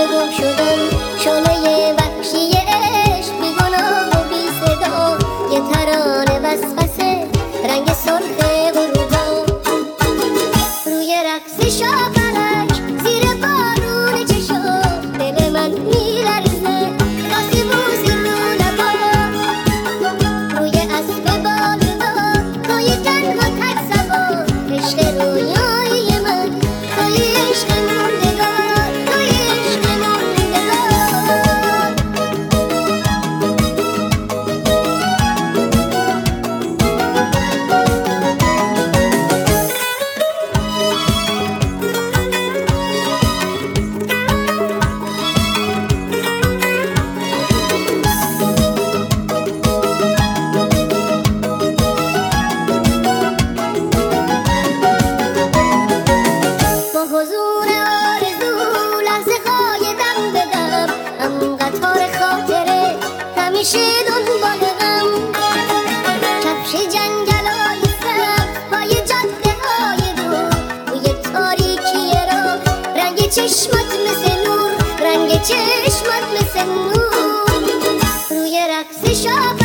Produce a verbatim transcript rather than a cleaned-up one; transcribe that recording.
گم شدن شعله وحشی عشق بی گناه و بی صدا یه ترانه وسوسه رنگ سرخ غروبا روی رقص شاپرک زیر بارون چشم دل من میلرزه کاسی بوسی رو لبا روی اسب بالدار توی تنها تک سوار عشق رویای من توی عشق موندگار توی عشق موندگار حضور آرزو لحظه های دم به دم هم قطار خاطره همیشه دنبال غم کفش جنگلای سبز پای جاده های دور روی تاریکی راه رنگ چشمات مثل نور رنگ چشمات مثل نور روی رقص شاپ